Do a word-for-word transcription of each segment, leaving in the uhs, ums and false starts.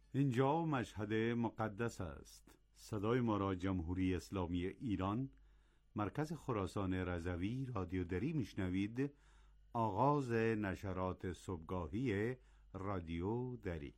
اینجا مشهد مقدس است. صدای ما را جمهوری اسلامی ایران، مرکز خراسان رضوی رادیو دری میشنوید. آغاز نشرات صبحگاهی رادیو دری.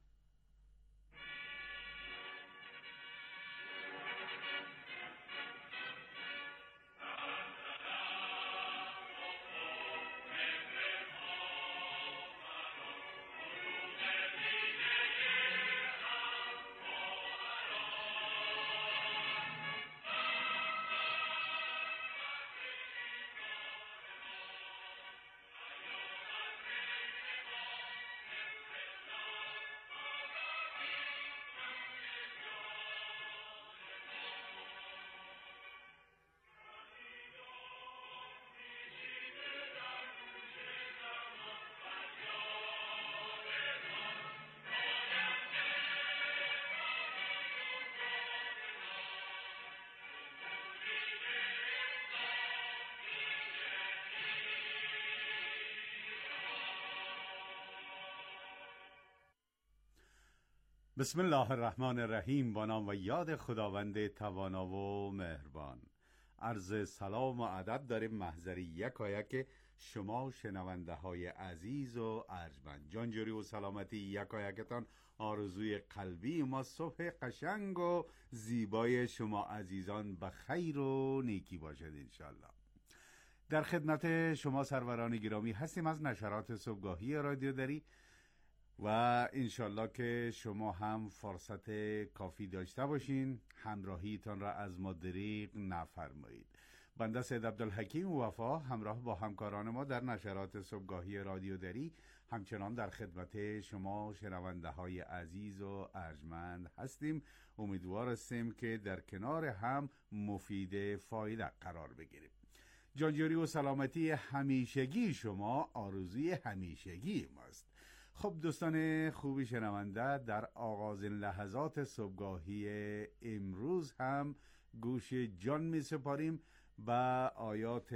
بسم الله الرحمن الرحیم. با نام و یاد خداوند توانا و مهربان. عرض سلام و ادب داریم محضر یکایک شما شنونده های عزیز و ارجمند. جانجوری و سلامتی یکایکتان آرزوی قلبی ما. صبح قشنگ و زیبای شما عزیزان به خیر و نیکی باشد انشالله. در خدمت شما سروران گرامی هستیم از نشرات صبحگاهی رادیو دری و انشالله که شما هم فرصت کافی داشته باشین، همراهیتان را از ما دریغ نفرمایید. بنده سید عبدالحکیم وفا همراه با همکاران ما در نشرات صبحگاهی رادیو دری همچنان در خدمت شما شنونده های عزیز و ارجمند هستیم. امیدوار هستیم که در کنار هم مفید فایده قرار بگیریم. جانجوری و سلامتی همیشگی شما آرزوی همیشگی ماست. خب دوستان خوبی شنونده، در آغاز لحظات صبحگاهی امروز هم گوش جان می سپاریم به آیات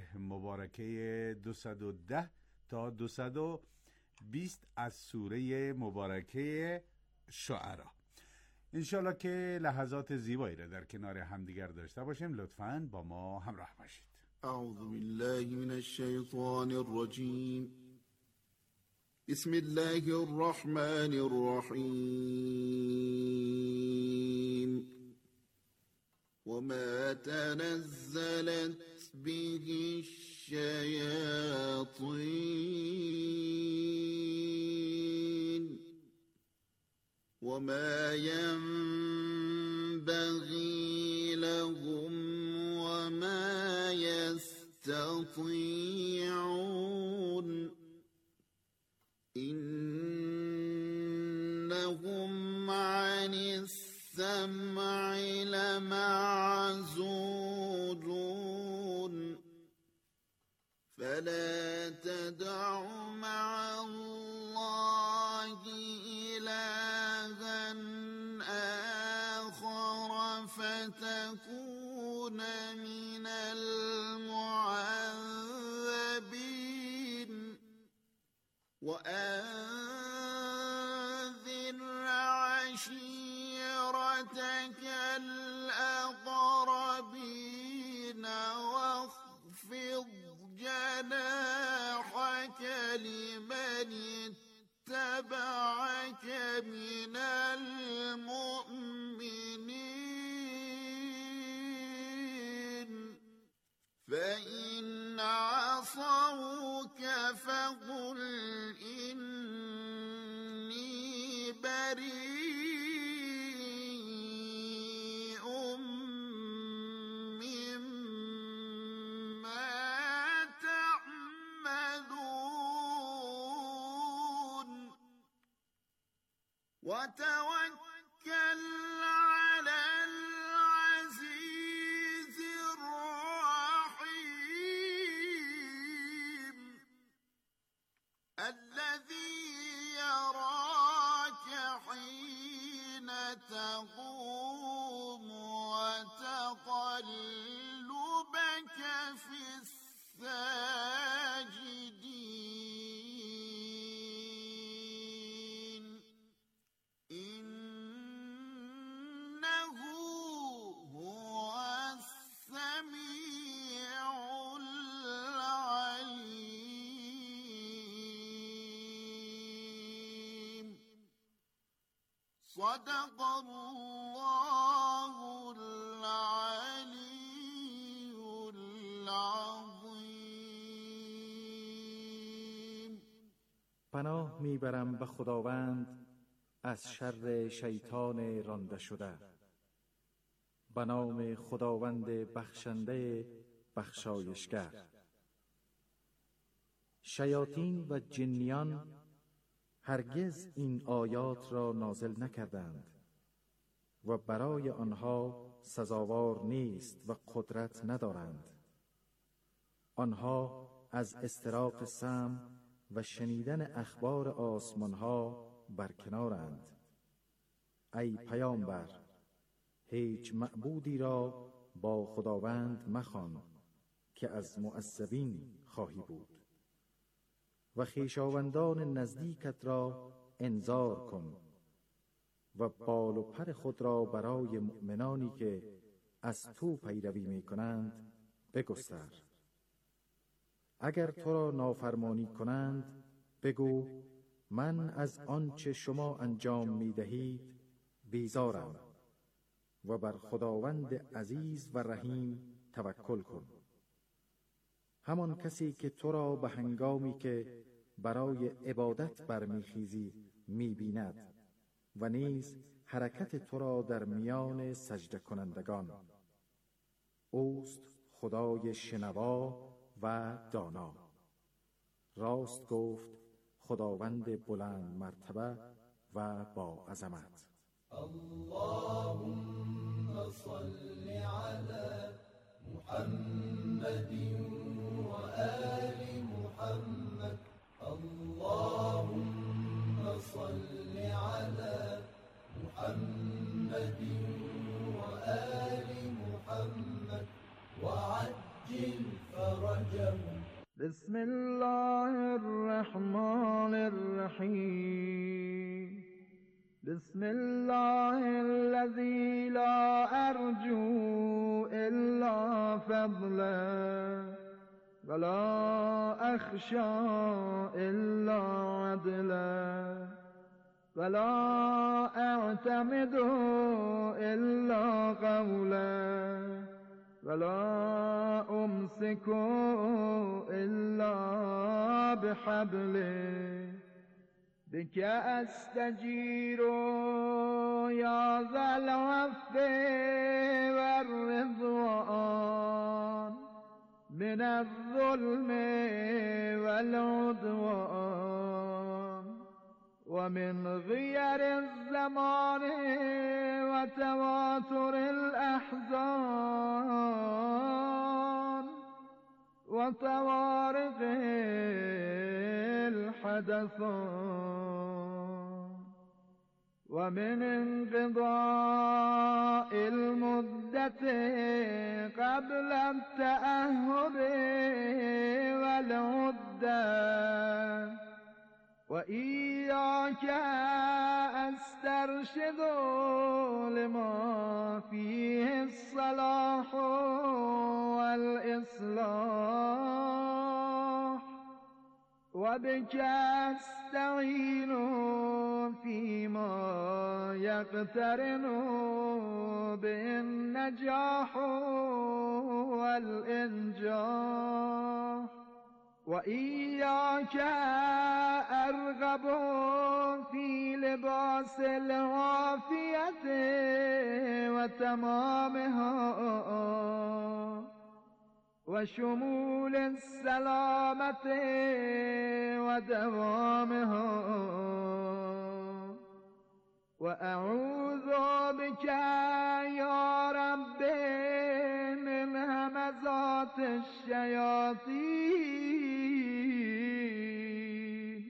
مبارکه دویست و ده تا دویست و بیست از سوره مبارکه شعرا. انشالله که لحظات زیبایی را در کنار همدیگر داشته باشیم. لطفاً با ما همراه باشید. اعوذ بالله من الشیطان الرجیم. بسم الله الرحمن الرحیم. وما تنزلت به الشياطين وما ينبغي لهم وما يستطيعون إنهم عن السمع لمعزولون فلا تدع مع الله إلها آخر فتكون من المعذبين وأنذر عشيرتك الأقربين واخفض جناحك لمن اتبعك من المؤمنين فإن عصوك فقل إني بريء مما تعملون وتوكل على العزيز الرحيم الذي يراك حين تقوم وتقلبك في الساجدين إن صدق الله العلی العظیم. پناه میبرم به خداوند از شر شیطان رانده شده. به نام خداوند بخشنده بخشایشگر. شیاطین و جنیان هرگز این آیات را نازل نکردند و برای آنها سزاوار نیست و قدرت ندارند. آنها از استراق سمع و شنیدن اخبار آسمانها برکنارند. ای پیامبر، هیچ معبودی را با خداوند مخوان که از معذبین خواهی بود و خویشاوندان نزدیکت را انذار کن و بال و پر خود را برای مؤمنانی که از تو پیروی می کنند بگستر. اگر تو را نافرمانی کنند بگو من از آنچه شما انجام می دهید بیزارم و بر خداوند عزیز و رحیم توکل کن. همان کسی که تو را به هنگامی که برای عبادت برمیخیزی میبیند و نیز حرکت تو را در میان سجده کنندگان. اوست خدای شنوا و دانا. راست گفت خداوند بلند مرتبه و با عظمت. اللهم صل على محمد و آل محمد. اللهم صل على محمد و آل محمد وعجل فرجهم. بسم الله الرحمن الرحیم. بسم الله الذي لا أرجو إلا فضله ولا أخشى إلا عدله ولا أعتمد إلا قوله ولا أمسك إلا بحبله بك أستجير يا ذا العفو والرضوان من الظلم والعدوان ومن غير الزمان وتواتر الأحزان وطوارق الحدثان ومن انقضاء المدة قبل التأهب والعدة وإياك أسترشد لما فيه الصلاح والإصلاح وبك أستعين فيما يقترن به النجاح والإنجاح وإياك أرغب في لباس العافية وتمامها وشمول السلامة ودوامها وأعوذ بك يا رب من همزات الشياطين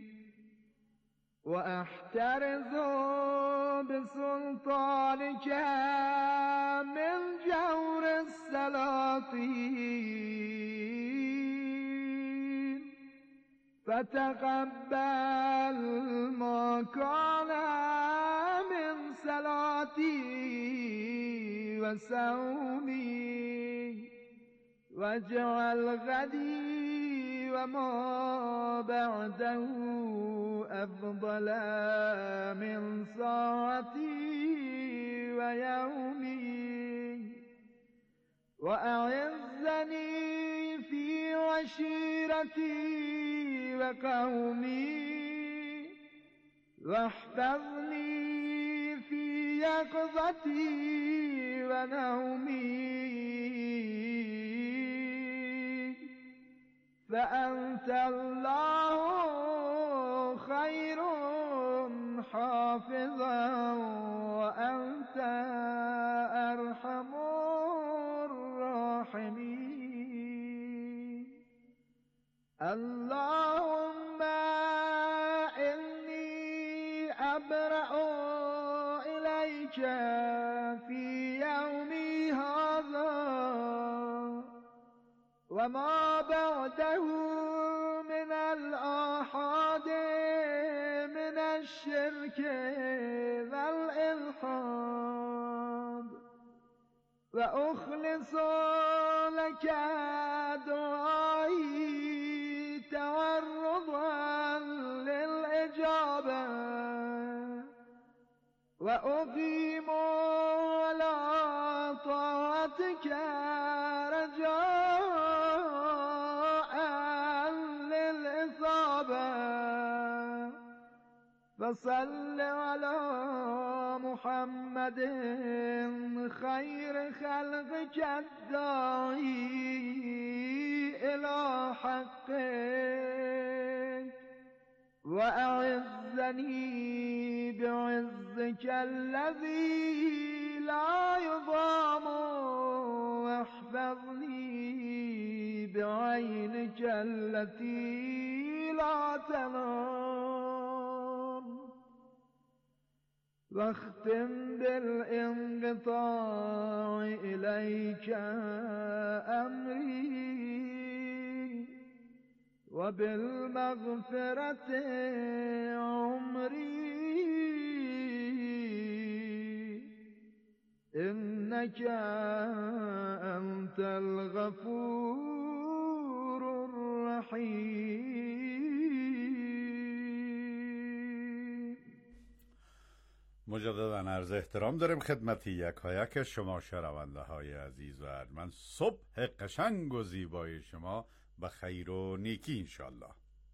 وأحترز بسلطانك من جور السلاطين فتقبل ما كان من صلاتي وصومي واجعل غدي وما بعده أفضل من ساعتي ويومي وأعزني في عشيرتي وقومي واحفظني في يقظتي ونومي فأنت الله خير حافظا وأنت أرحم الراحمين. اللهم إني أبرأ إليك في يومي هذا وما بعده من الآحاد من الشرك والإلحاد وأخلص لك دعائي تورضا للإجابة وأقيم على طاعتك رجاء للإصابة فصل على محمد خير خلقك الداعي إلى حقك وأعزني بعزك الذي لا يضام واحفظني بعينك التي لا تنام واختم بالانقطاع إليك أمري وبالمغفرة عمري إنك أنت الغفور الرحيم. مجددا عرض احترام داریم خدمت یکایک شما شنونده های عزیز و ارجمند. صبح قشنگ و زیبای شما به خیر و نیکی انشالله.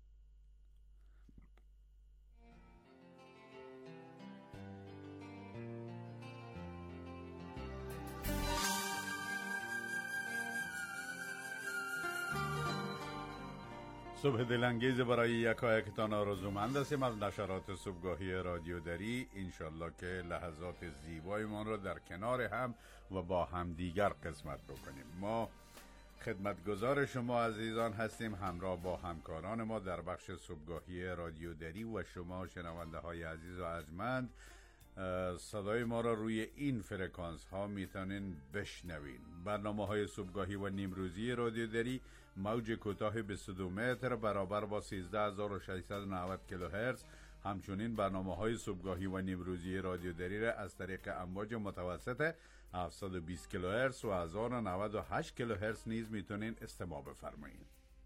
صبح دلانگیز برای یکایکتان آرزومند هستیم از نشرات صبحگاهی رادیو دری. انشالله که لحظات زیبایمان را در کنار هم و با هم دیگر قسمت بکنیم. ما خدمتگزار شما عزیزان هستیم همراه با همکاران ما در بخش صبحگاهی رادیو دری و شما شنونده های عزیز و ارجمند صدای ما را روی این فرکانس ها میتونین بشنوین. برنامه های صبحگاهی و نیمروزی رادیو دری موج کوتاه بیست و دو متر برابر با سیزده هزار و ششصد و نود کیلوهرتز. همچنین برنامه های صبحگاهی و نیمروزی رادیو دری را از طریق امواج متوسط هفتصد و بیست کیلوهرتز و هزار و نود و هشت کیلوهرتز نیز میتونین استماع بفرمایید.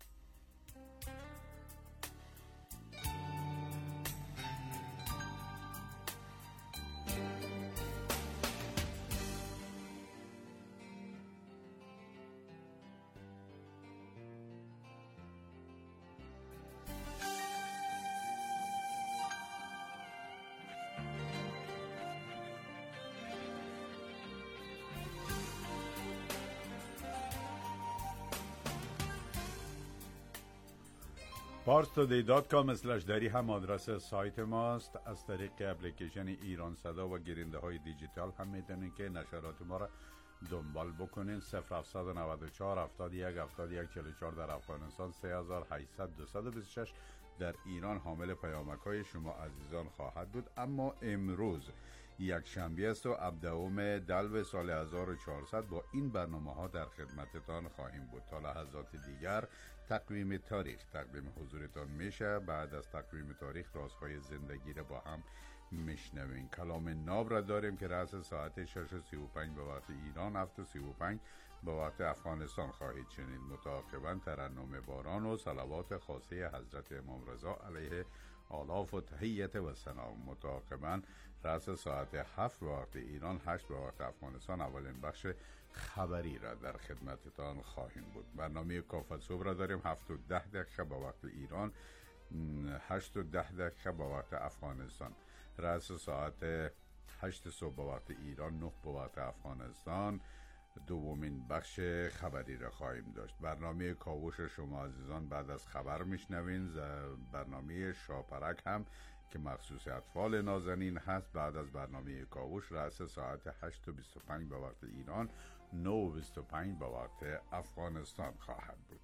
پارس تودی دات کام اسلش دری هم آدرس سایت ماست. از طریق اپلیکیشن ایران صدا و گیرنده های دیجیتال هم میتونین که نشرات ما را دنبال بکنین. صفر هفتصد و نود و چهار هفتاد و یک هفتاد و یک چهل و چهار در افغانستان، سه هزار و هشتصد دویست و بیست و شش در ایران حامل پیامک های شما عزیزان خواهد بود. اما امروز یک شنبه است و هفدهم دلو سال هزار و چهارصد با این برنامه ها در خدمتتان خواهیم بود. تا لحظات دیگر تقویم تاریخ تقویم حضورتان میشه. بعد از تقویم تاریخ رازهای زندگی را با هم میشنویم. کلام ناب را داریم که رأس ساعت شش و سی و پنج به وقت ایران، هفت و سی و پنج به وقت افغانستان خواهید شنید. متعاقباً ترنم باران و صلوات خاصه حضرت امام رضا علیه آلاف و تحیت و سلام. متعاقباً رأس ساعت هفت به وقت ایران، هشت به وقت افغانستان اولین بخش خبری را در خدمتتان خواهیم بود. برنامه کافت صبح را داریم، هفت و ده دقیقه به وقت ایران، هشت و ده دقیقه به وقت افغانستان. رأس ساعت هشت صبح به وقت ایران، نه به وقت افغانستان دومین بخش خبری را خواهیم داشت. برنامه کاوش شما عزیزان بعد از خبر میشنوین. برنامه شاپرک هم که مخصوص اطفال نازنین هست بعد از برنامه کاوش رأس ساعت هشت و بیست و پنج به وقت ایران، نه و بیست و پنج به وقت افغانستان خواهد بود.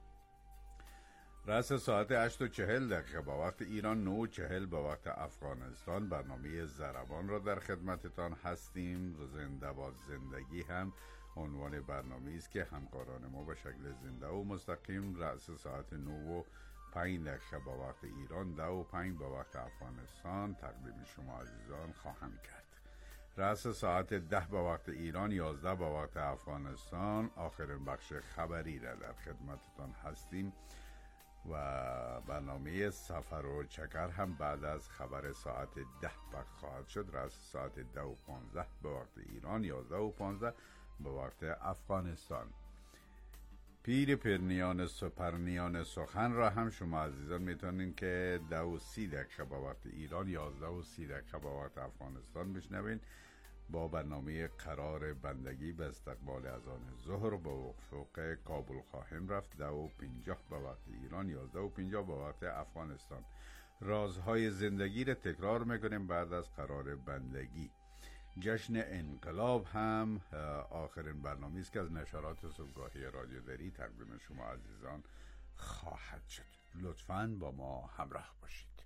رأس ساعت هشت و چهل دقیقه به وقت ایران، نه و چهل به وقت افغانستان برنامه ضربان را در خدمتتان هستیم. زنده باز زندگی هم عنوان برنامه است که همکاران ما به شکل زنده و مستقیم رأس ساعت نه و پنج دقیقه به وقت ایران، ده و پنج به وقت افغانستان تقدیم شما عزیزان خواهم کرد. رأس ساعت ده به وقت ایران، یازده به وقت افغانستان آخرین بخش خبری را در خدمتتان هستیم و برنامه سفر و چکر هم بعد از خبر ساعت ده پخش خواهد شد. رأس ساعت ده و پانزده به وقت ایران، یازده و پانزده به وقت افغانستان. پیر پرنیان سپرنیان سخن را هم شما عزیزان میتونین که ده و سی دقیقه به وقت ایران، یازده و سی دقیقه به وقت افغانستان بشنوین با برنامه قرار بندگی به استقبال اذان ظهر به افق کابل خواهیم رفت. ده و پنجاه به وقت ایران، یازده و پنجاه به وقت افغانستان. رازهای زندگی را تکرار میکنیم بعد از قرار بندگی. جشن انقلاب هم آخرین برنامه است که از نشرات صبحگاهی رادیو دری تقدیم شما عزیزان خواهد شد. لطفاً با ما همراه باشید.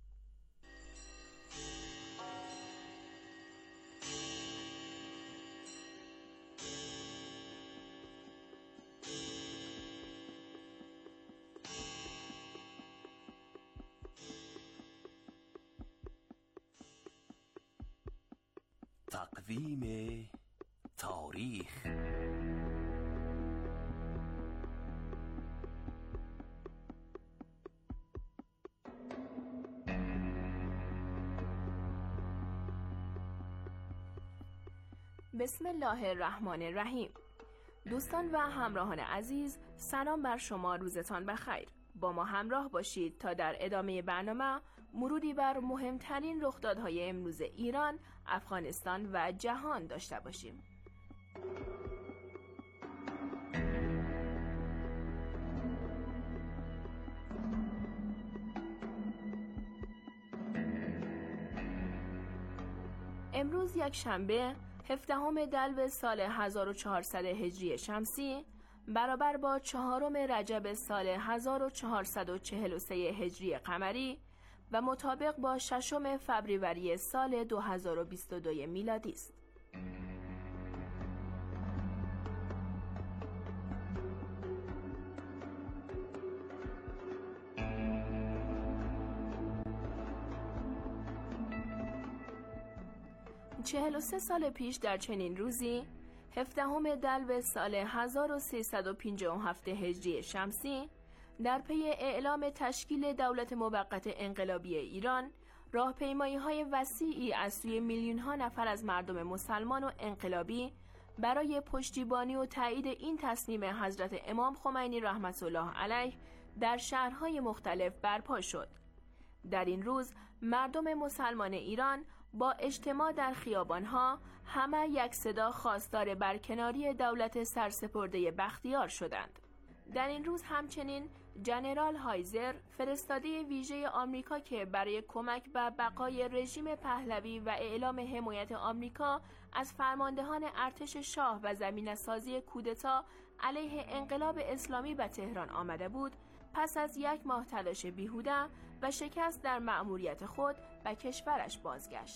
تقویم تاریخ. بسم الله الرحمن الرحیم. دوستان و همراهان عزیز، سلام بر شما، روزتان بخیر. با ما همراه باشید تا در ادامه برنامه مرودی بر مهمترین رخدادهای امروز ایران، افغانستان و جهان داشته باشیم. امروز یک شنبه هفدهم دلو سال هزار و چهارصد هجری شمسی برابر با چهارم رجب سال هزار و چهارصد و چهل و سه هجری قمری و مطابق با ششم فوریه سال دو هزار و بیست و دو میلادی است. چهل و سه سال پیش در چنین روزی، هفدهم دلو سال هزار و سیصد و پنجاه و هفت هجری شمسی، در پی اعلام تشکیل دولت موقت انقلابی ایران، راهپیمایی‌های وسیعی از سوی میلیون‌ها نفر از مردم مسلمان و انقلابی برای پشتیبانی و تایید این تصمیم حضرت امام خمینی رحمت الله علیه در شهرهای مختلف برپا شد. در این روز مردم مسلمان ایران با اجتماع در خیابانها همه یک صدا خواستار برکناری دولت سرسپرده بختیار شدند. در این روز همچنین جنرال هایزر، فرستاده ویژه آمریکا که برای کمک به بقای رژیم پهلوی و اعلام حمایت آمریکا از فرماندهان ارتش شاه و زمینه‌سازی کودتا علیه انقلاب اسلامی به تهران آمده بود، پس از یک ماه تلاش بیهوده و شکست در مأموریت خود به کشورش بازگشت.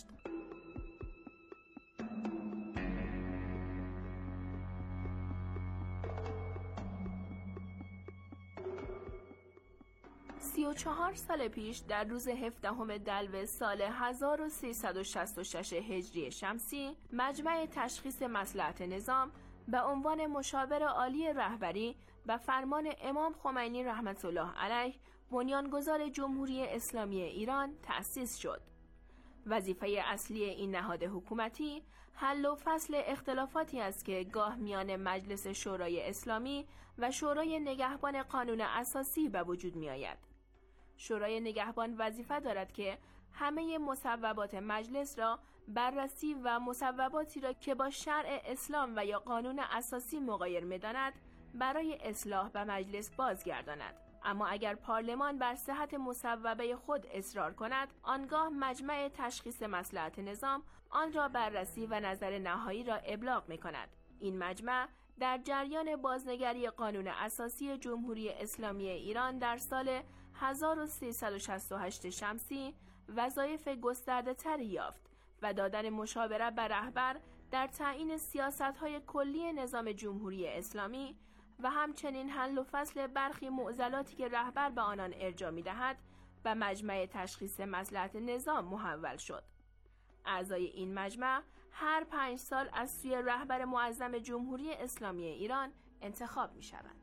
سی و چهار سال پیش در روز هفدهم دلو سال هزار و سیصد و شصت و شش هجری شمسی، مجمع تشخیص مصلحت نظام به عنوان مشاور عالی رهبری و فرمان امام خمینی رحمت الله علیه بنیانگذار جمهوری اسلامی ایران تأسیس شد. وظیفه اصلی این نهاد حکومتی حل و فصل اختلافاتی است که گاه میان مجلس شورای اسلامی و شورای نگهبان قانون اساسی به وجود می آید. شورای نگهبان وظیفه دارد که همه مصوبات مجلس را بررسی و مصوباتی را که با شرع اسلام و یا قانون اساسی مغایر می‌داند برای اصلاح به مجلس بازگرداند. اما اگر پارلمان بر صحت مصوبه خود اصرار کند، آنگاه مجمع تشخیص مصلحت نظام آن را بررسی و نظر نهایی را ابلاغ می‌کند. این مجمع در جریان بازنگری قانون اساسی جمهوری اسلامی ایران در سال هزار و سیصد و شصت و هشت شمسی وظایف گسترده تری یافت و دادن مشاوره به رهبر در تعیین سیاست‌های کلی نظام جمهوری اسلامی و همچنین حل و فصل برخی معضلاتی که رهبر به آنان ارجاع می‌دهد و مجمع تشخیص مصلحت نظام محول شد. اعضای این مجمع هر پنج سال از سوی رهبر معظم جمهوری اسلامی ایران انتخاب می‌شوند.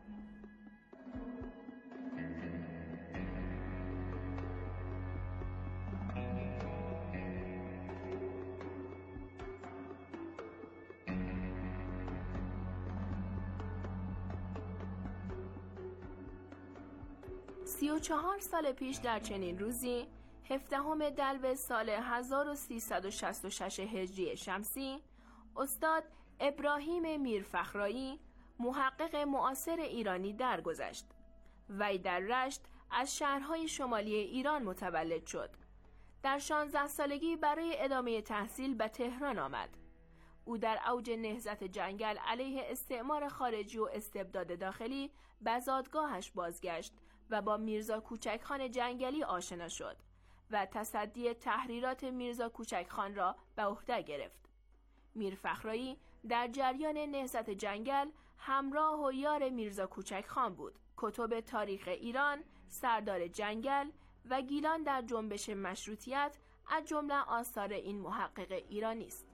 سی و چهار سال پیش در چنین روزی، هفدهم دلو سال هزار و سیصد و شصت و شش هجری شمسی، استاد ابراهیم میرفخرایی، محقق معاصر ایرانی درگذشت. وی در رشت از شهرهای شمالی ایران متولد شد. در شانزده سالگی برای ادامه تحصیل به تهران آمد. او در اوج نهضت جنگل علیه استعمار خارجی و استبداد داخلی به زادگاهش بازگشت و با میرزا کوچک خان جنگلی آشنا شد و تصدی تحریرات میرزا کوچک خان را به عهده گرفت. میرفخرایی در جریان نهضت جنگل همراه و یار میرزا کوچک خان بود. کتب تاریخ ایران، سردار جنگل و گیلان در جنبش مشروطیت از جمله آثار این محقق ایرانی است.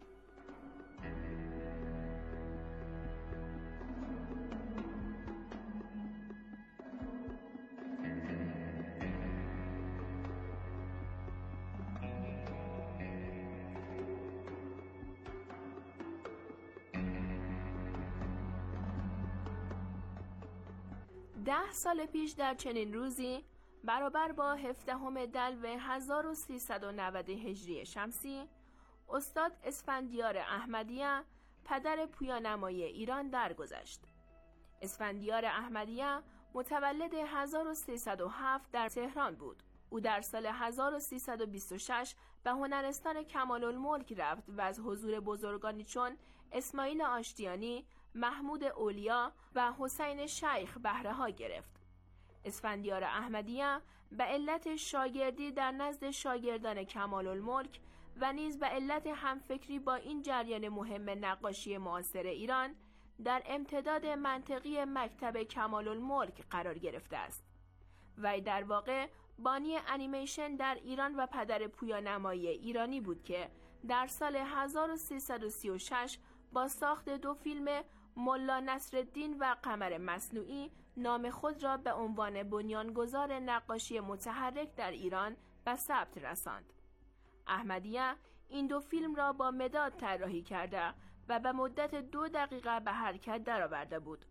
ده سال پیش در چنین روزی برابر با هفدهم دلو هزار و سیصد و نود هجری شمسی، استاد اسفندیار احمدیه پدر پویانمایی ایران درگذشت. اسفندیار احمدیه متولد هزار و سیصد و هفت در تهران بود. او در سال هزار و سیصد و بیست و شش به هنرستان کمال‌الملک رفت و از حضور بزرگانی چون اسماعیل آشتیانی، محمود اولیا و حسین شیخ بهره ها گرفت. اسفندیار احمدیه به علت شاگردی در نزد شاگردان کمال‌الملک و نیز به علت همفکری با این جریان مهم نقاشی معاصر ایران در امتداد منطقی مکتب کمال‌الملک قرار گرفته است. وی در واقع بانی انیمیشن در ایران و پدر پویانمایی ایرانی بود که در سال هزار و سیصد و سی و شش با ساخت دو فیلم ملا نصرالدین و قمر مصنوعی نام خود را به عنوان بنیانگذار نقاشی متحرک در ایران به ثبت رساند. احمدیه این دو فیلم را با مداد طراحی کرده و به مدت دو دقیقه به حرکت درآورده بود.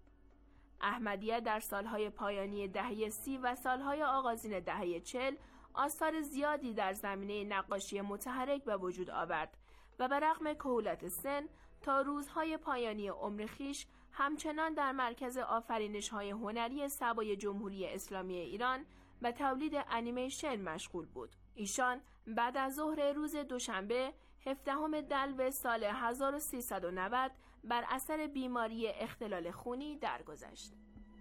احمدیه در سالهای پایانی دهه سی و سالهای آغازین دهه چل آثار زیادی در زمینه نقاشی متحرک به وجود آورد و به رغم کهولت سن تا روزهای پایانی عمر خویش همچنان در مرکز آفرینش‌های هنری سبای جمهوری اسلامی ایران و تولید انیمیشن مشغول بود. ایشان بعد از ظهر روز دوشنبه هفدهم دلو سال هزار و سیصد و نود بر اثر بیماری اختلال خونی درگذشت.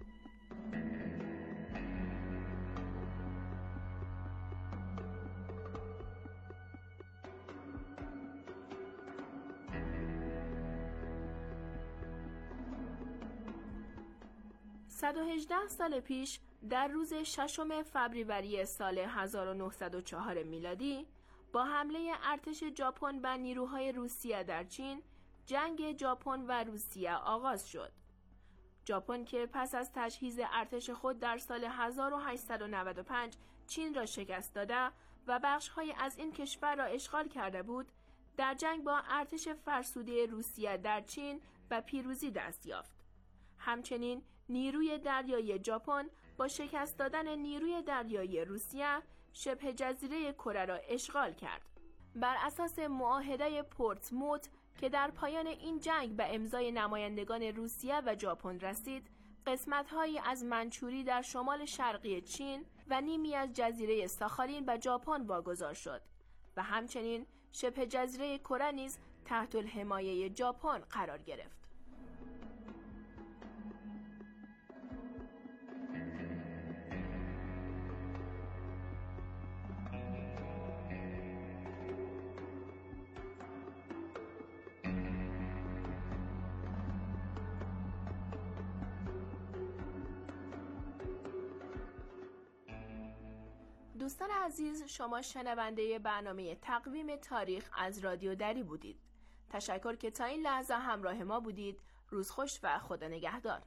صد و هجده سال پیش در روز ششم فوریه سال هزار و نهصد و چهار میلادی با حمله ارتش ژاپن به نیروهای روسیه در چین، جنگ ژاپن و روسیه آغاز شد. ژاپن که پس از تجهیز ارتش خود در سال هزار و هشتصد و نود و پنج چین را شکست داده و بخش‌های از این کشور را اشغال کرده بود، در جنگ با ارتش فرسوده روسیه در چین به پیروزی دست یافت. همچنین نیروی دریایی ژاپن با شکست دادن نیروی دریایی روسیه شبه جزیره کره را اشغال کرد. بر اساس معاهده پورتسموت که در پایان این جنگ به امضای نمایندگان روسیه و ژاپن رسید، قسمت‌هایی از منچوری در شمال شرقی چین و نیمی از جزیره ساخالین به ژاپن واگذار شد و همچنین شبه جزیره کره نیز تحت الحمایه ژاپن قرار گرفت. دوستان عزیز، شما شنونده برنامه تقویم تاریخ از رادیو دری بودید. تشکر که تا این لحظه همراه ما بودید. روز خوش و خدا نگهدار.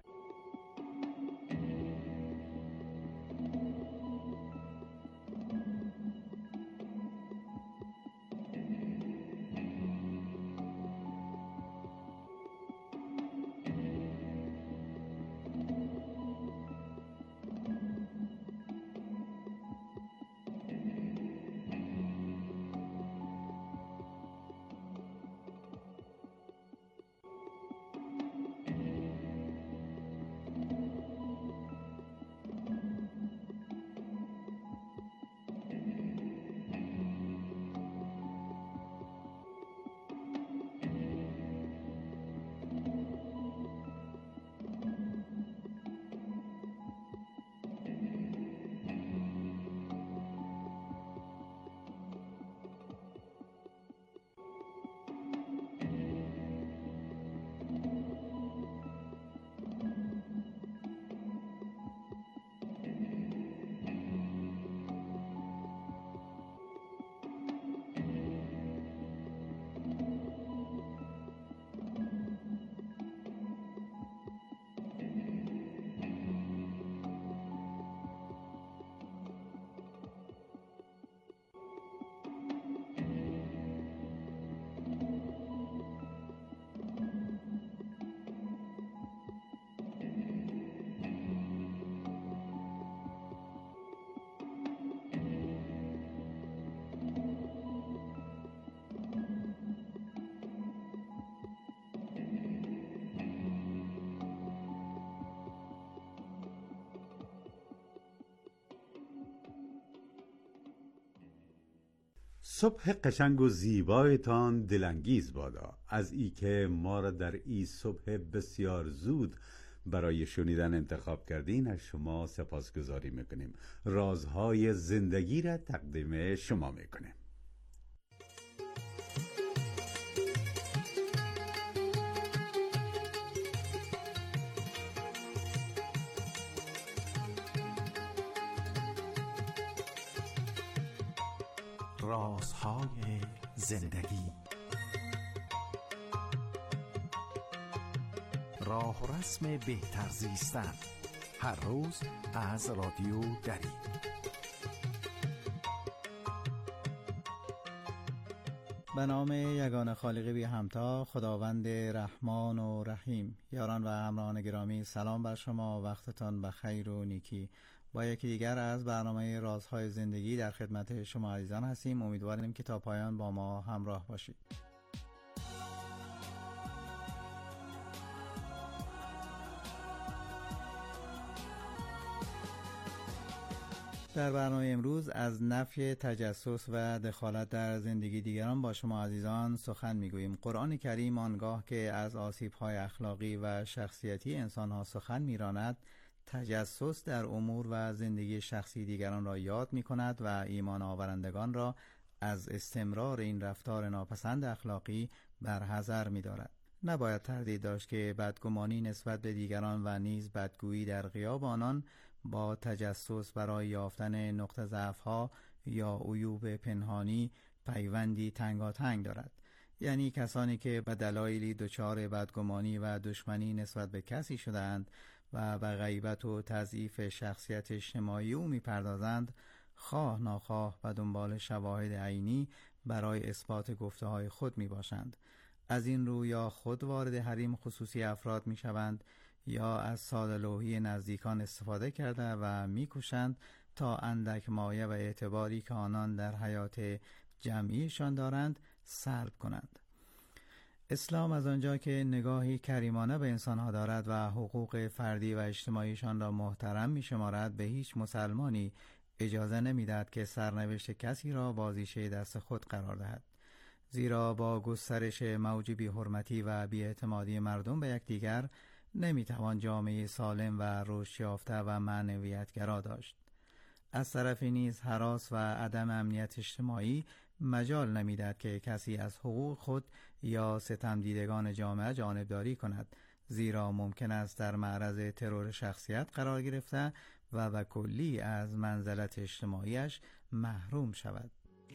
صبح قشنگ و زیبایتان دلانگیز بادا. از ای که ما را در این صبح بسیار زود برای شنیدن انتخاب کردین از شما سپاسگزاری میکنیم. رازهای زندگی را تقدیم شما میکنیم. رازهای زندگی، راه و رسم بهتر زیستن، هر روز از رادیو دری. به نام یگانه خالق بی همتا، خداوند رحمان و رحیم. یاران و همراهان گرامی، سلام بر شما، وقتتان بخیر و نیکی. با یکی دیگر از برنامه رازهای زندگی در خدمت شما عزیزان هستیم. امیدواریم که تا پایان با ما همراه باشید. در برنامه امروز از نفی تجسس و دخالت در زندگی دیگران با شما عزیزان سخن میگوییم. قرآن کریم آنگاه که از آسیب‌های اخلاقی و شخصیتی انسان‌ها سخن می‌راند، تجسس در امور و زندگی شخصی دیگران را یاد می‌کند و ایمان آورندگان را از استمرار این رفتار ناپسند اخلاقی برحذر می‌دارد. نباید تردید داشت که بدگمانی نسبت به دیگران و نیز بدگویی در غیاب آنان با تجسس برای یافتن نقطه ضعف‌ها یا عیوب پنهانی پیوندی تنگاتنگ دارد. یعنی کسانی که به دلایلی دچار بدگمانی و دشمنی نسبت به کسی شدند و به غیبت و تضعیف شخصیت اجتماعی او می‌پردازند، خواه ناخواه به دنبال شواهد عینی برای اثبات گفته‌های خود میباشند. از این رو یا خود وارد حریم خصوصی افراد میشوند یا از ساده‌لوحی نزدیکان استفاده کرده و میکوشند تا اندک مایه و اعتباری که آنان در حیات جمعیشان دارند سلب کنند. اسلام از آنجا که نگاهی کریمانه به انسانها دارد و حقوق فردی و اجتماعیشان را محترم می‌شمارد، به هیچ مسلمانی اجازه نمی‌دهد که سرنوشت کسی را بازیچه دست خود قرار دهد. زیرا با گسترش موج بی‌حرمتی و بی‌اعتمادی مردم به یکدیگر نمی‌توان جامعه سالم و رشد یافته و معنویت‌گرا داشت. از طرفی نیز هراس و عدم امنیت اجتماعی مجال نمی‌دهد که کسی از حقوق خود یا ستم دیدگان جامعه جانبداری کند، زیرا ممکن است در معرض ترور شخصیت قرار گرفته و به کلی از منزلت اجتماعیش محروم شود.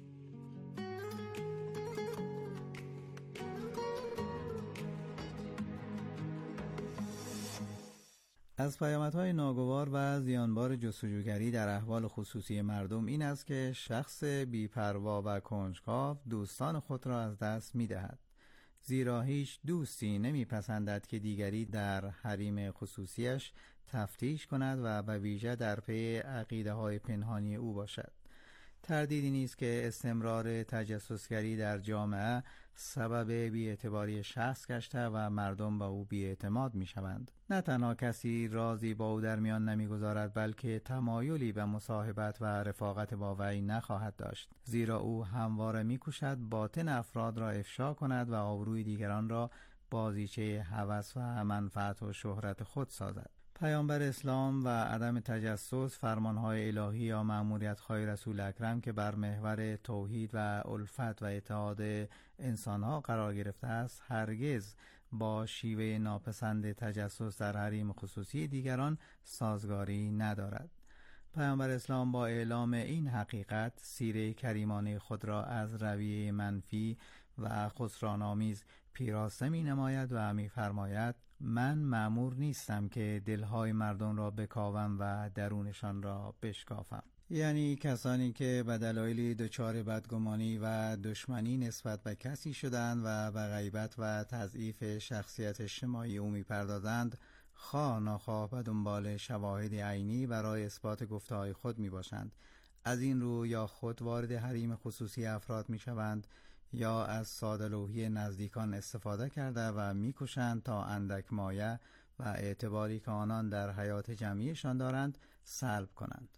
از پیامدهای ناگوار و زیانبار جستجوگری در احوال خصوصی مردم این است که شخص بی‌پروا و کنجکاو دوستان خود را از دست می‌دهد، زیرا هیچ دوستی نمی‌پسندد که دیگری در حریم خصوصیش تفتیش کند و به ویژه در پی عقیده‌های پنهانی او باشد. تردیدی نیست که استمرار تجسسگری در جامعه سبب بی‌اعتباری شخص گشته و مردم به او بی‌اعتماد می‌شوند. نه تنها کسی رازی با او در میان نمی‌گذارد، بلکه تمایلی به مصاحبت و رفاقت با وی نخواهد داشت، زیرا او همواره می‌کوشد باطن افراد را افشا کند و آبروی دیگران را بازیچه هوس و منفعت و شهرت خود سازد. پیامبر اسلام و عدم تجسس فرمانهای الهی یا مأموریت‌های رسول اکرم که بر محور توحید و الفت و اتحاد انسانها قرار گرفته است، هرگز با شیوه ناپسند تجسس در حریم خصوصی دیگران سازگاری ندارد. پیامبر اسلام با اعلام این حقیقت سیره کریمانه خود را از رویه منفی و خسران‌آمیز پیراسته می نماید و می فرماید: من مأمور نیستم که دلهای مردم را بکاوم و درونشان را بشکافم. یعنی کسانی که به دلایلی دچار بدگمانی و دشمنی نسبت به کسی شدند و به غیبت و تضعیف شخصیت اجتماعی او می‌پردازند، خواه ناخواه به دنبال شواهد عینی برای اثبات گفته‌های خود میباشند. از این رو یا خود وارد حریم خصوصی افراد میشوند یا از ساده‌لوحی نزدیکان استفاده کرده و میکوشند تا اندک مایه و اعتباری که آنان در حیات جمعیشان دارند سلب کنند.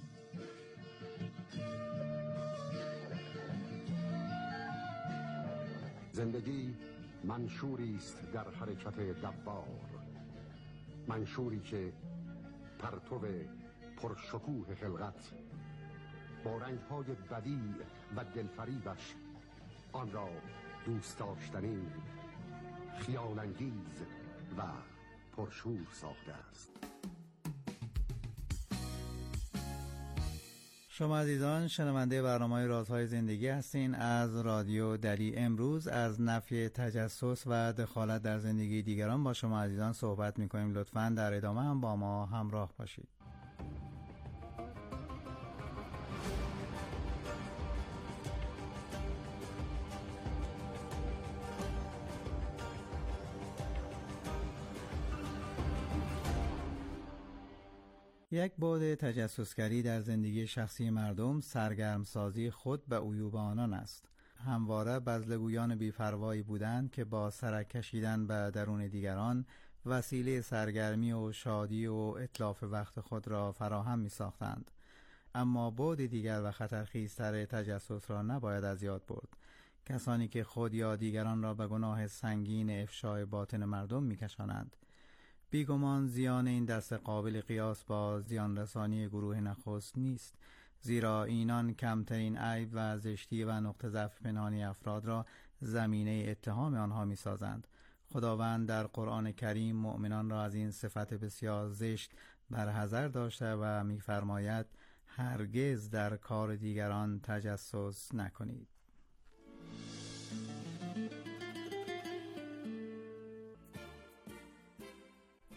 زندگی منشوری است در حرکت دوار، منشوری که پرتو پرشکوه خلقت با رنگ‌های بدیع و دلفریبش آن را دوست داشتنی، خیال انگیز و پرشور ساخته است. شما عزیزان شنونده برنامه رازهای زندگی هستین از رادیو دری. امروز از نفی تجسس و دخالت در زندگی دیگران با شما عزیزان صحبت می‌کنیم. لطفاً در ادامه هم با ما همراه باشید. یک بعد تجسسگری در زندگی شخصی مردم سرگرمسازی خود به عیوب آنان است. همواره بزلگویان بی‌پروایی بودند که با سرک کشیدن به درون دیگران وسیله سرگرمی و شادی و اتلاف وقت خود را فراهم می ساختند. اما بعد دیگر و خطرخیزتر تجسس را نباید از یاد برد. کسانی که خود یا دیگران را به گناه سنگین افشای باطن مردم می کشانند. بیگمان زیان این دست قابل قیاس با زیان رسانی گروه نخست نیست، زیرا اینان کمترین عیب و زشتی و نقطه ضعف پنهانی افراد را زمینه اتهام آنها می سازند. خداوند در قرآن کریم مؤمنان را از این صفت بسیار زشت برحذر داشته و می فرماید هرگز در کار دیگران تجسس نکنید.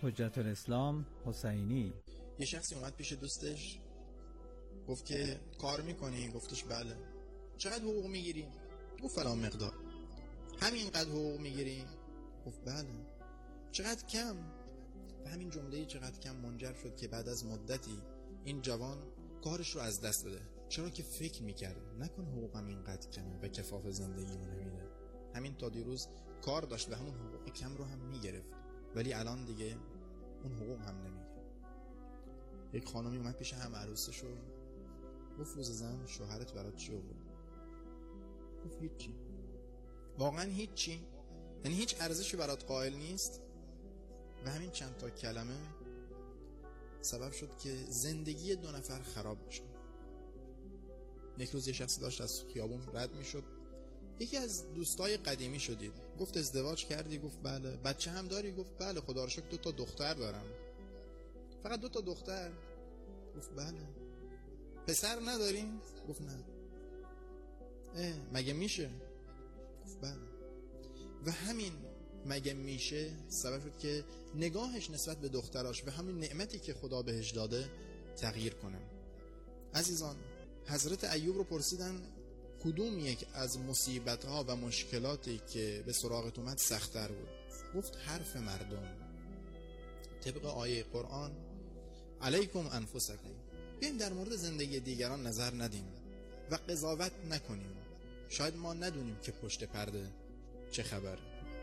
حجت الاسلام حسینی. یه شخصی اومد پیش دوستش گفت که کار میکنی؟ گفتش بله. چقدر حقوق میگیری؟ گفت فلان مقدار. همینقدر حقوق میگیری؟ گفت بله. چقدر کم؟ و همین جمله چقدر کم منجر شد که بعد از مدتی این جوان کارش رو از دست بده. چرا که فکر میکرد نکن حقوقم اینقدر کمه و کفاف زندگیمو نمیده. همین تا دیروز کار داشت و همون حقوق کم رو هم میگرفت، ولی الان دیگه اون حقوق هم نمیگیره. یک خانمی اومد پیش هم عروسش رو گفت روز زن شوهرت برات چی آورد؟ گفت هیچی. واقعا هیچی؟ یعنی هیچ ارزشی برات قائل نیست؟ و همین چند تا کلمه سبب شد که زندگی دو نفر خراب بشه. یک روز یه شخصی داشت از خیابون رد میشد، یکی از دوستای قدیمی شدید. گفت ازدواج کردی؟ گفت بله. بچه هم داری؟ گفت بله خدا رو شکر دو تا دختر دارم. فقط دو تا دختر؟ گفت بله. پسر نداری؟ گفت نه. اه مگه میشه؟ گفت بله. و همین مگه میشه سبب شد که نگاهش نسبت به دختراش و همین نعمتی که خدا بهش داده تغییر کنه. عزیزان، حضرت ایوب رو پرسیدن کدوم یک از مصیبت‌ها و مشکلاتی که به سراغت اومد سخت‌تر بود؟ گفت حرف مردم. طبق آیه قرآن علیکم انفسکم، بیایم در مورد زندگی دیگران نظر ندیم و قضاوت نکنیم. شاید ما ندونیم که پشت پرده چه خبر.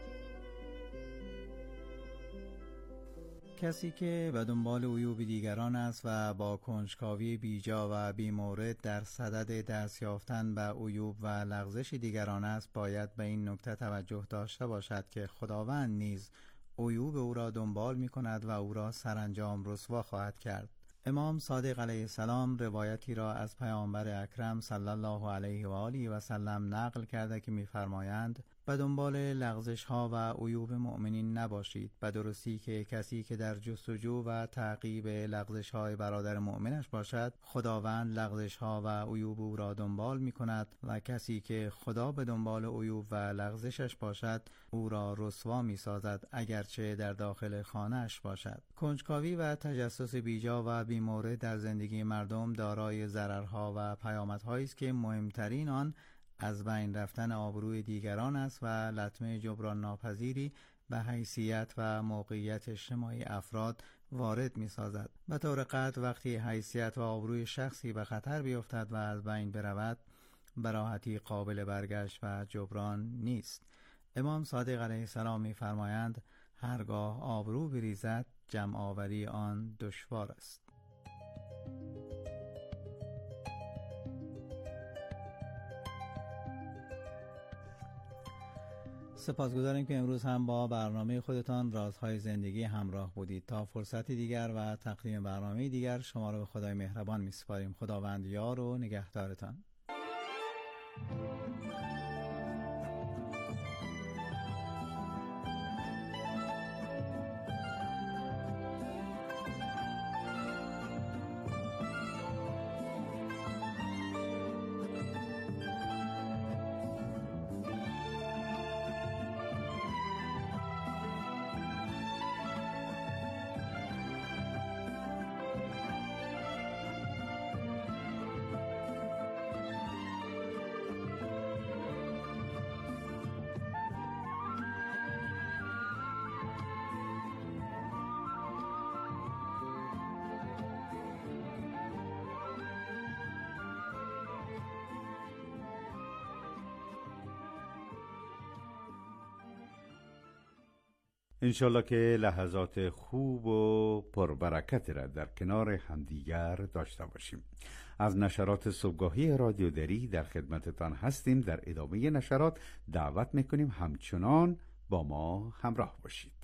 کسی که به دنبال عیوب دیگران است و با کنجکاوی بیجا و بیمورد در صدد دست یافتن به عیوب و لغزش دیگران است، باید به این نکته توجه داشته باشد که خداوند نیز عیوب او را دنبال می کند و او را سرانجام رسوا خواهد کرد. امام صادق علیه السلام روایتی را از پیامبر اکرم صلی الله علیه و آله و سلم نقل کرده که می‌فرمایند به دنبال لغزش ها و عیوب مؤمنین نباشید، به درستی که کسی که در جستجو و تعقیب لغزش های برادر مؤمنش باشد، خداوند لغزش ها و عیوب او را دنبال می کند و کسی که خدا به دنبال عیوب و لغزشش باشد او را رسوا می سازد، اگرچه در داخل خانه‌اش باشد. کنجکاوی و تجسس بیجا و بیمورد در زندگی مردم دارای ضررها و پیامدهایی است که مهمترین آن از بین رفتن آبروی دیگران است و لطمه جبران ناپذیری به حیثیت و موقعیت اجتماعی افراد وارد می سازد. به طور قطع وقتی حیثیت و آبروی شخصی به خطر بیفتد و از بین برود، به راحتی قابل برگشت و جبران نیست. امام صادق علیه السلام می فرمایند هرگاه آبرو بریزد جمع آوری آن دشوار است. سپاسگزاریم که امروز هم با برنامه خودتان رازهای زندگی همراه بودید. تا فرصتی دیگر و تقدیم برنامه دیگر شما را به خدای مهربان می سپاریم. خداوند یار و نگهدارتان. انشالله که لحظات خوب و پربرکت را در کنار همدیگر داشته باشیم. از نشرات صبحگاهی رادیو دری در خدمتتان هستیم. در ادامه نشرات دعوت میکنیم همچنان با ما همراه باشید.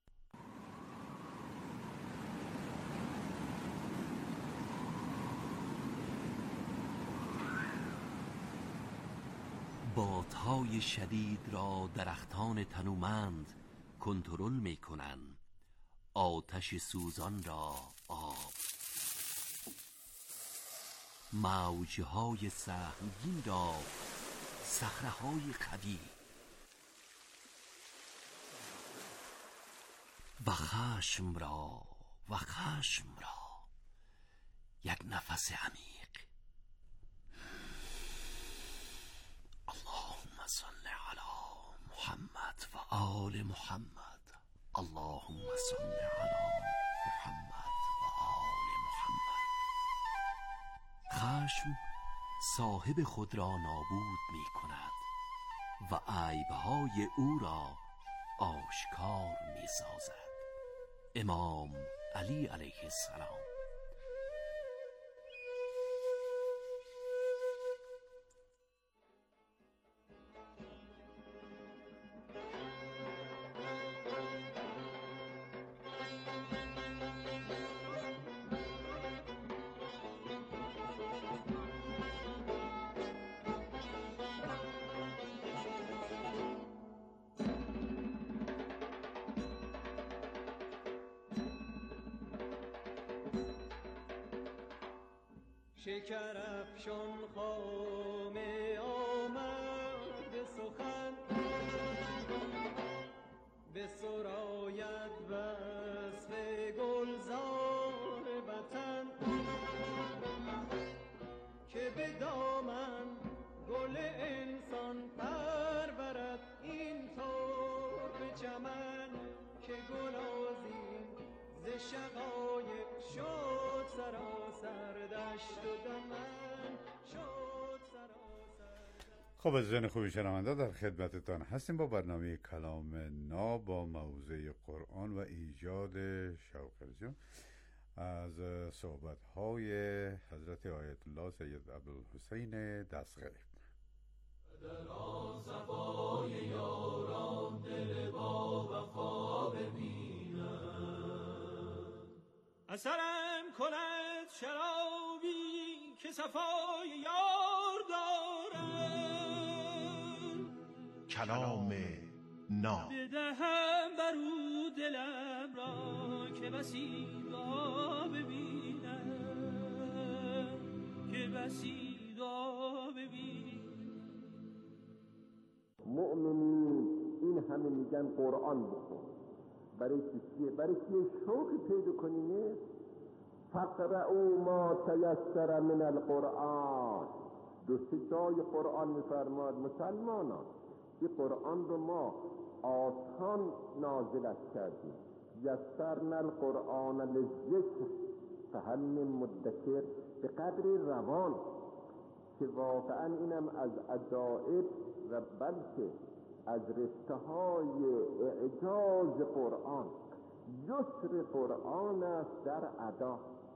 بادهای شدید را درختان تنومند کنترل می کنند، آتش سوزان را آب، موجهای سهمگین را صخره‌های قوی. و خشم را و خشم را یک نفس عمیق. اللهم صل علی محمد و آل محمد. اللهم صل علی محمد و آل محمد. خشم صاحب خود را نابود می کند و عیبهای او را آشکار می سازد. امام علی علیه السلام. شکر افشان خامه آمد به سخن، به سراید وصف گلزار وطن، که به دامن گل انسان پرورد اینطور به چمن، که گلازین ز شقایق شد سراسر دشت و دمن شد سراسر. خب عزیزان خوبی شنونده، در خدمتتان هستیم با برنامه کلام ناب با موضوع قرآن و ایجاد شوق جان از صحبت‌های حضرت آیت الله سید عبدالحسین دستغری. در آن صفای یاران دل با وفا ببینم، اثرم کند شرابی که صفای یار دارم. کلام ناب. بدهم بر او دلم را که بسی دعا ببینم، که بسی دعا ببینم. مؤمنین این همه میگن قرآن بخون، برای چیه؟ برای چیه شوقی پیدا کنیم؟ فقرؤوا ما تیسر من القرآن. دو سه جای قرآن میفرماد مسلمانان این قرآن رو ما آسان نازلش کردیم. یسرنا القرآن للذکر فهل من مدکر، به قدر روان که واقعا اینم از عجائب و بلکه از رشته های اعجاز قرآن، یسر قرآن است در ادا.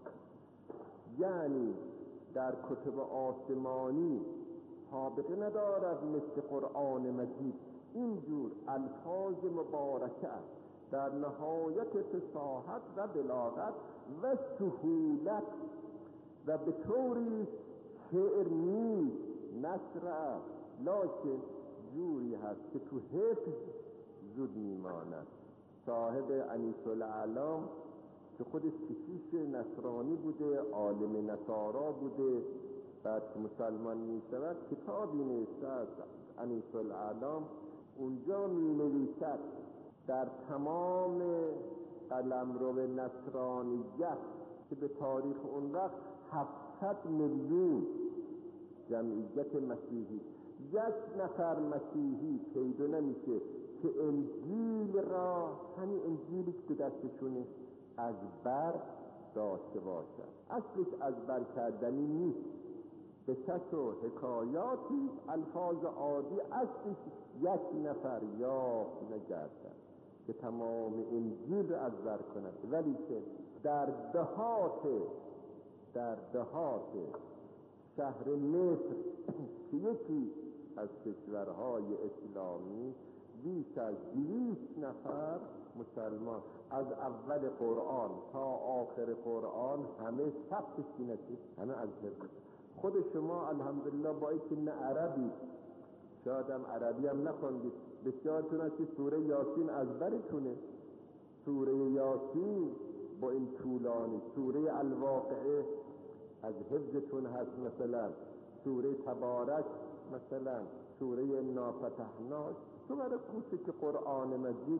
یعنی در کتب آسمانی سابقه ندارد مثل قرآن مجید اینجور الفاظ مبارکه است در نهایت فصاحت و بلاغت و سهولت و به طوری شعر نیست، نثر است، لکن جوری هست که تو حفظ زود میماند. صاحب انیس الاعلام که خودش کشیش نصرانی بوده، عالم نصارا بوده، بعد که مسلمان می شود کتابی نوشته از انیس الاعلام. اونجا می نویسد در تمام قلمرو نصرانیت که به تاریخ اون وقت هفتصد میلیون جمعیت مسیحی، یک نفر مسیحی پیدا نمیشه که انجیل را، همین انجیلی که دستشونه، از بر داشته باشد. اصلش از بر کردنی نیست، به کس و حکایاتی الفاظ عادی، اصلش یک نفر یافت نگردد که تمام انجیل را از بر کند. ولی که در دهات در دهات شهر مصر که یکی از کشورهای اسلامی، بیش از دویست نفر مسلمان از اول قرآن تا آخر قرآن همه ثبت سینتی، همه از حفظ. خود شما الحمدلله با اینکه نه عربی، شاید هم عربی هم نخوندید، بسیارتون هست که سوره یاسین از برتونه. سوره یاسین با این طولانی، سوره الواقعه از حفظتون هست، مثلا سوره تبارک، مثلا سوره نافتحناک. تو برای کوچه که قرآن مجید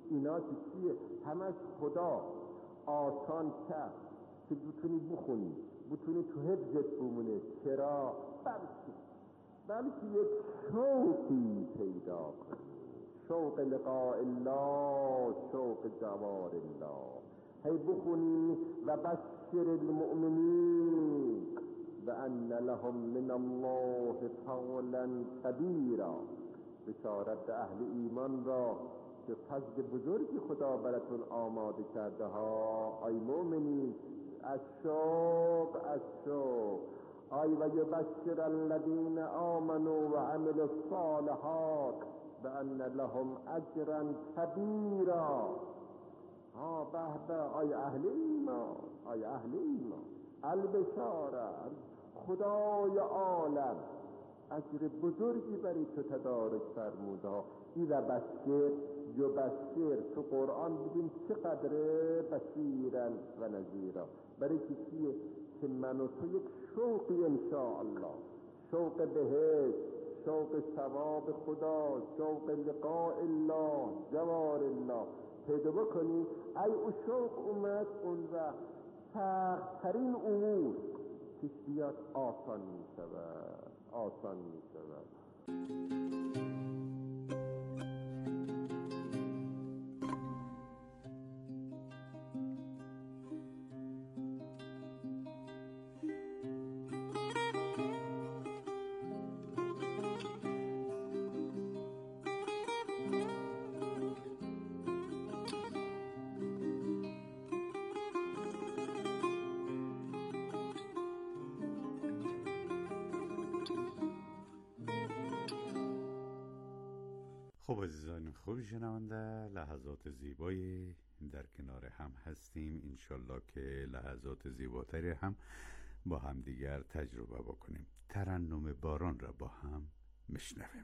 اینا که چیه؟ همش خدا آسان کرد که بتونی بخونی، بتونی تو حفظت بمونه. چرا؟ بلکه بلکه یک شوقی پیدا کنی، شوق لقاء الله، شوق جوار الله. هی بخونی و بشر المؤمنین بأن لهم من الله فضلا کبیرا، بشارت اهل ایمان را که فضل بزرگی خدا براتون آماده کرده ها. ای مؤمنین، از شوق از شوق. ای و یبشر الذین آمنوا و عملوا الصالحات بأن لهم اجرا کبیرا. ها به به، ای اهل ایمان، ای اهل ایمان، البشارت، خدای عالم اجر بزرگی برای تو تدارک فرموده ها. این و بشر یا بشر تو قرآن ببین چقدره بشیرا و نذیرا. برای کسیه که من و تو یک شوقی انشاءالله، شوق بهشت، شوق ثواب خدا، شوق لقاء الله، جوار الله پیدا بکنی. ای او شوق اومد، اون وقت سخت‌ترین امور پیش بیاد آسان می شود، آسان می شود. خب عزیزان خوب شنونده، لحظات زیبایی در کنار هم هستیم. انشالله که لحظات زیباتری هم با هم دیگر تجربه بکنیم. ترنم باران را با هم میشنویم.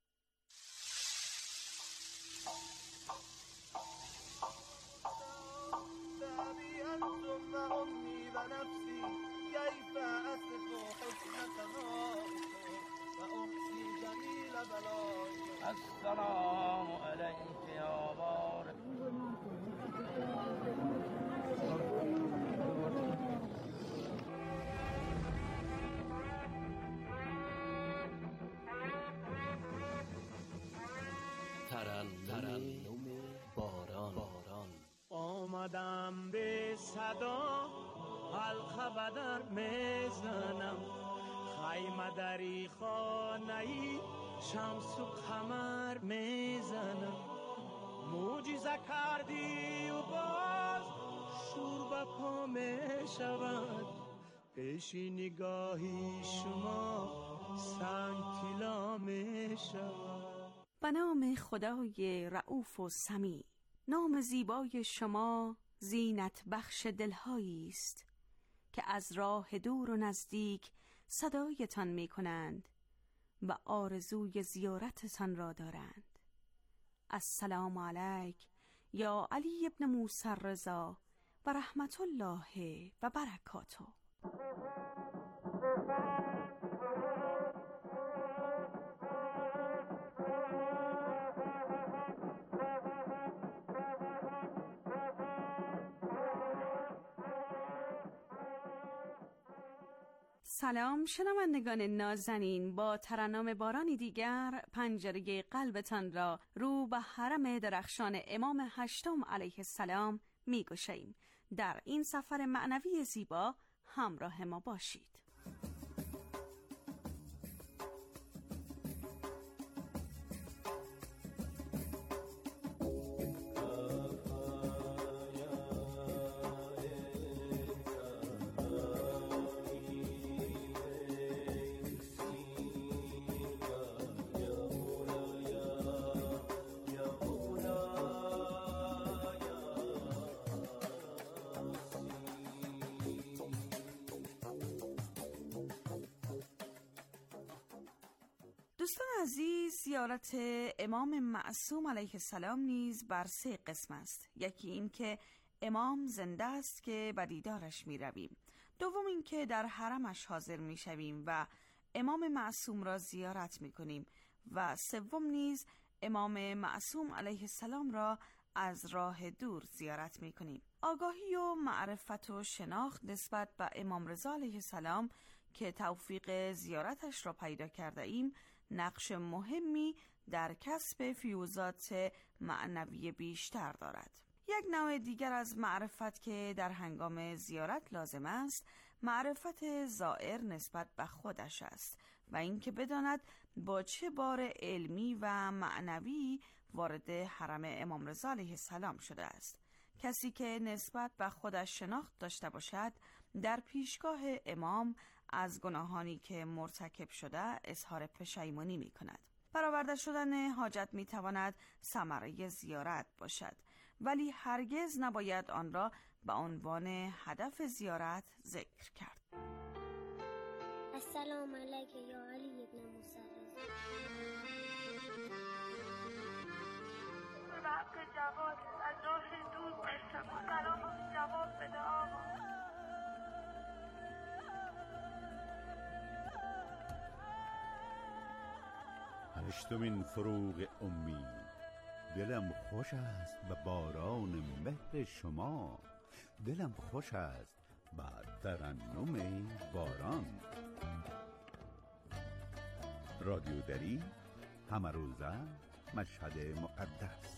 السلام علیک یا بارک. ترنم باران. آمدم به صدا حلقه بدر میزنم، خیمه دری خانه‌ای شمس و قمر میزنم. معجزه کردی و باز شور به پا میشود، پیش نگاهی شما سنگ طلا میشود. به نام خدای رؤوف و سمیع، نام زیبای شما زینت بخش دلهایی است که از راه دور و نزدیک صدایتان می کنند و آرزوی زیارتتان را دارند. السلام علیک یا علی ابن موسی الرضا و رحمت الله و برکاته. سلام شنوندگان نازنین، با ترنم بارانی دیگر پنجره قلبتان را رو به حرم درخشان امام هشتم علیه السلام می گشاییم. در این سفر معنوی زیبا همراه ما باشید. دوستان عزیز، زیارت امام معصوم علیه السلام نیز بر سه قسم است. یکی این که امام زنده است که به دیدارش می رویم. دوم این که در حرمش حاضر می شویم و امام معصوم را زیارت می کنیم. و سوم نیز امام معصوم علیه السلام را از راه دور زیارت می کنیم. آگاهی و معرفت و شناخت نسبت به امام رضا علیه السلام که توفیق زیارتش را پیدا کرده ایم نقش مهمی در کسب فیوزات معنوی بیشتر دارد. یک نوع دیگر از معرفت که در هنگام زیارت لازم است معرفت زائر نسبت به خودش است و اینکه بداند با چه بار علمی و معنوی وارد حرم امام رضا علیه السلام شده است. کسی که نسبت به خودش شناخت داشته باشد در پیشگاه امام از گناهانی که مرتکب شده اظهار پشیمانی می کند. برآورده شدن حاجت می تواند ثمره زیارت باشد، ولی هرگز نباید آن را به عنوان هدف زیارت ذکر کرد. السلام علیک یا علی ابن موسی وقت جواد از راه دور باشم سلام جواب بده آقا. هشتمین فروغ امید. دلم خوش است به باران مهر شما، دلم خوش است به ترنم باران. رادیو دری، همه روزه، مشهد مقدس.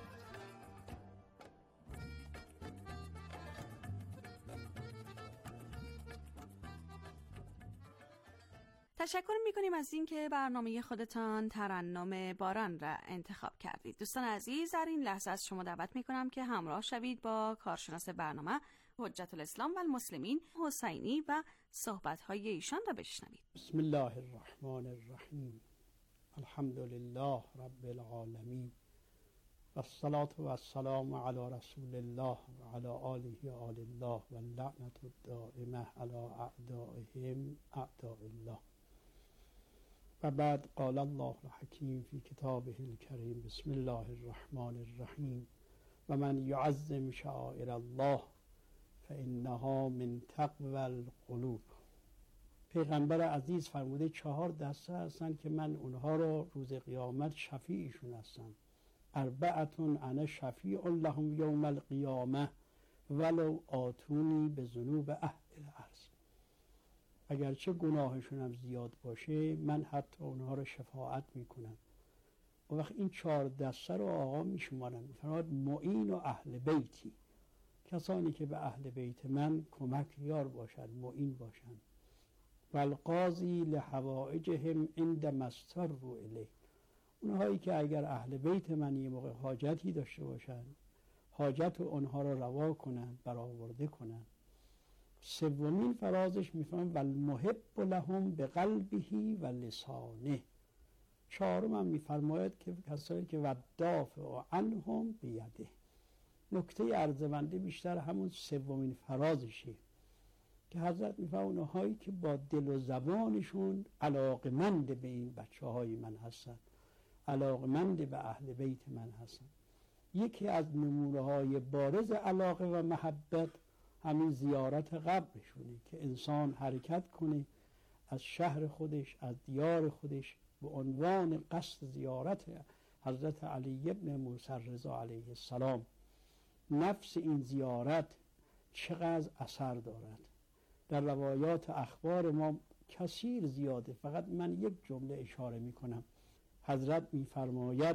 تشکر می‌کنیم از اینکه برنامه خودتان ترنم باران را انتخاب کردید. دوستان عزیز، در این لحظه از شما دعوت می‌کنم که همراه شوید با کارشناس برنامه حجت الاسلام و المسلمین حسینی و صحبت‌های ایشان را بشنوید. بسم الله الرحمن الرحیم. الحمد لله رب العالمین و الصلاة و السلام علی رسول الله و علی آله و آل الله و اللعنة الدائمة علی اعدائهم اعداء الله. و بعد قال الله الحکیم فی کتابه الکریم بسم الله الرحمن الرحیم و من یعظم شعائر الله فانها من تقوی القلوب. پیغمبر عزیز فرموده چهار دسته هستن که من اونها رو روز قیامت شفیعشون هستم. اربعتون انا شفیع لهم یوم القیامه ولو آتونی به ذنوب اهل الارض. اگرچه گناهشون هم زیاد باشه من حتی اونها رو شفاعت میکنم. و وقت این چهار دسته رو آقا میشمارن، فرمود معین و اهل بیتی، کسانی که به اهل بیت من کمک یار باشند، معین باشند. و القاضی لحوائجهم عند مستروا الیه، اونهایی که اگر اهل بیت من یه موقع حاجتی داشته باشند حاجت اونها رو روا کنند، برآورده کنند. سومین فرازش میفهمن و المحب لهم به قلبه و لسانه. چهارم هم میفرماید که کسایی که ودافع و عنهم بیده. نکته ارزمنده بیشتر همون سومین فرازشه که حضرت میفرماید اونهایی که با دل و زبانشون علاقمند به این بچه های من هستن، علاقمند به اهل بیت من هستن. یکی از نمونه های بارز علاقه و محبت همین زیارت قبرشونه که انسان حرکت کنه از شهر خودش، از دیار خودش به عنوان قصد زیارت حضرت علی ابن موسی رضا علیه السلام. نفس این زیارت چقدر اثر دارد. در روایات اخبار ما کثیر زیاده، فقط من یک جمله اشاره می کنم. حضرت می فرماید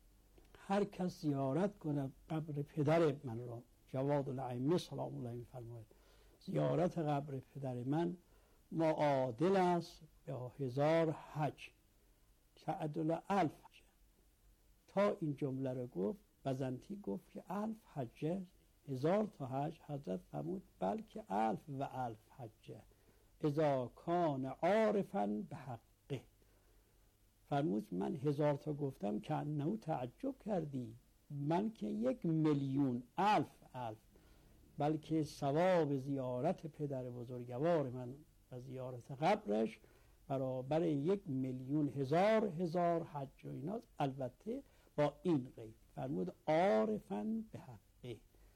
هر کس زیارت کند قبر پدر من را، جواد الائمه سلام الله می فرماید زیارت قبر پدر من معادل است به هزار حج، تعدل الف حج. تا این جمله رو گفت بزنتی گفت که الف حجه، هزار تا حج. حضرت فرمود بلکه الف و الف حجه اذا کان عارفا به حقه. فرمود من هزار تا گفتم که انه تعجب کردی، من که یک میلیون الف الف، بلکه ثواب زیارت پدر بزرگوار من و زیارت قبرش برابر یک میلیون هزار هزار حج و ایناست، البته با این قید. فرمود عارفا به حقه.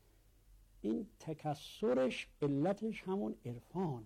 این تکسرش علتش همون عرفانه.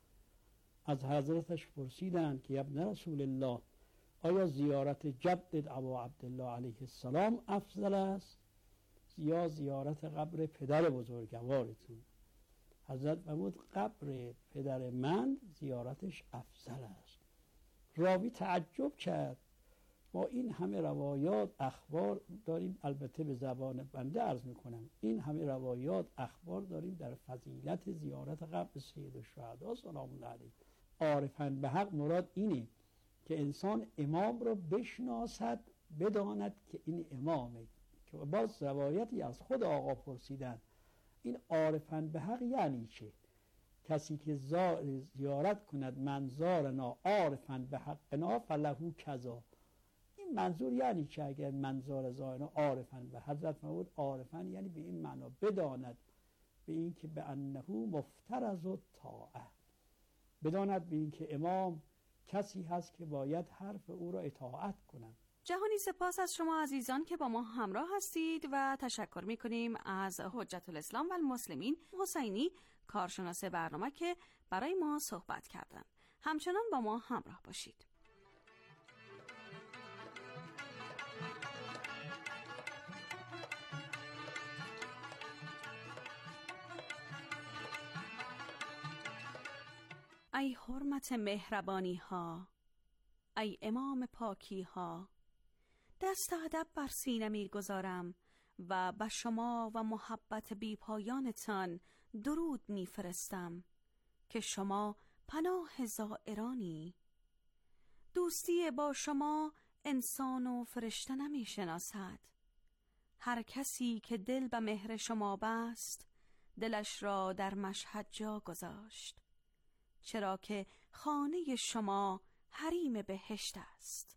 از حضرتش پرسیدن که ابن رسول الله آیا زیارت جدت ابا عبدالله علیه السلام افضل است یا زیارت قبر پدر بزرگوارتون. حضرت فرمود قبر پدر من زیارتش افضل است. راوی تعجب کرد، ما این همه روایات اخبار داریم، البته به زبان بنده عرض میکنم، این همه روایات اخبار داریم در فضیلت زیارت قبر سید الشهدا سلام الله علیه. عارفن به حق مراد اینه که انسان امام رو بشناسد، بداند که این امامه. که باز روایتی از خود آقا پرسیدن این عارفن به حق یعنی چه؟ کسی که زیارت کند منظارنا عارفن به حقنا فلهو کذا. این منظور یعنی چه؟ اگر منظار زائرنا عارفن به حضرت فرمود عارفن یعنی به این معنا بداند، به این که به انه مفترض الطاعه، بداند به این که امام کسی هست که باید حرف او را اطاعت کنند. جهانی سپاس از شما عزیزان که با ما همراه هستید و تشکر میکنیم از حجت الاسلام و المسلمین حسینی، کارشناس برنامه، که برای ما صحبت کردند. همچنان با ما همراه باشید. ای حرمت مهربانی ها، ای امام پاکی ها، دست ادب بر سینه می گذارم و به شما و محبت بی پایانتان درود می فرستم که شما پناه زائرانی. دوستی با شما انسان و فرشته نمی شناسد. هر کسی که دل به مهر شما بست، دلش را در مشهد جا گذاشت، چرا که خانه شما حریم بهشت است.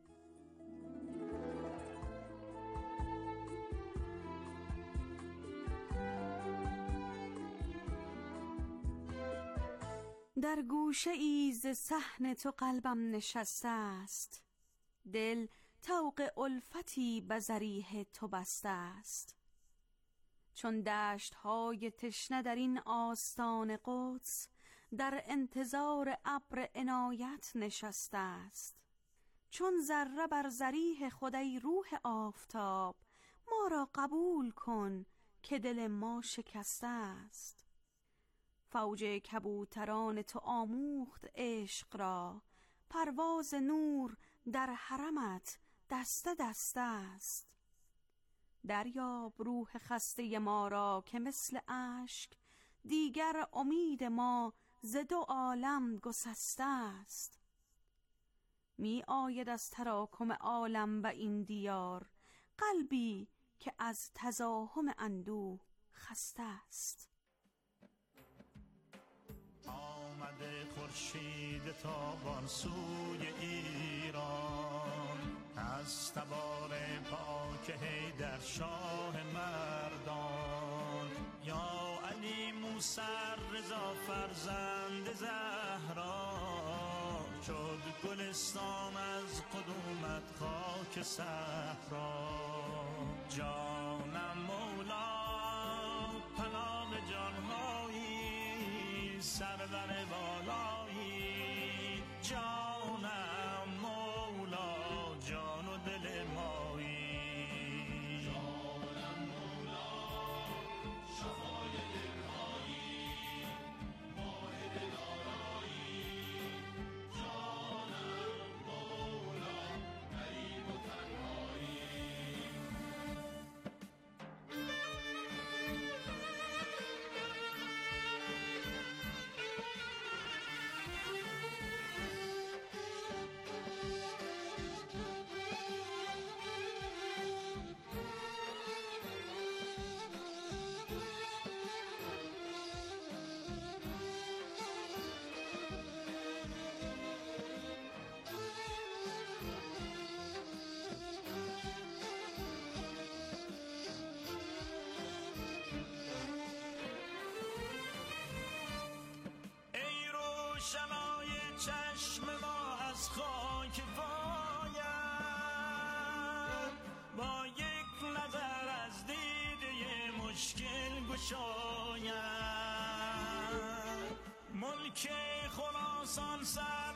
در گوشه ای ز صحن تو قلبم نشسته است، دل طوق الفتی به ذریح تو بسته است. چون دشت های تشنه در این آستان قدس، در انتظار ابر عنایت نشسته است. چون ذره بر ذریح خدای روح آفتاب، ما را قبول کن که دل ما شکسته است. فوج کبوتران تو آموخت عشق را، پرواز نور در حرمت دسته دسته است. دریاب روح خسته ما را که مثل اشک، دیگر امید ما ز دو عالم گسسته است. می آید از تراکم عالم و این دیار، قلبی که از تزاحم اندوه خسته است. آمده خورشید تابان سوی ایران، از تبار پاک حیدر شاه مردان. یا علی موسی رضا فرزند زهرا، شد گلستان از قدومت خاک صحرا. جانم مولا پناه جانهایی، سرور بالایی. جانم مولا جان و دل مایی. جانم مولا شفای دلهایی، ماه دلارایی. جانم مولا غریب و تنهایی. شمای چشم ما از خاک باید، با یک نظر از دیده مشکل گشاید. ملک خراسان سر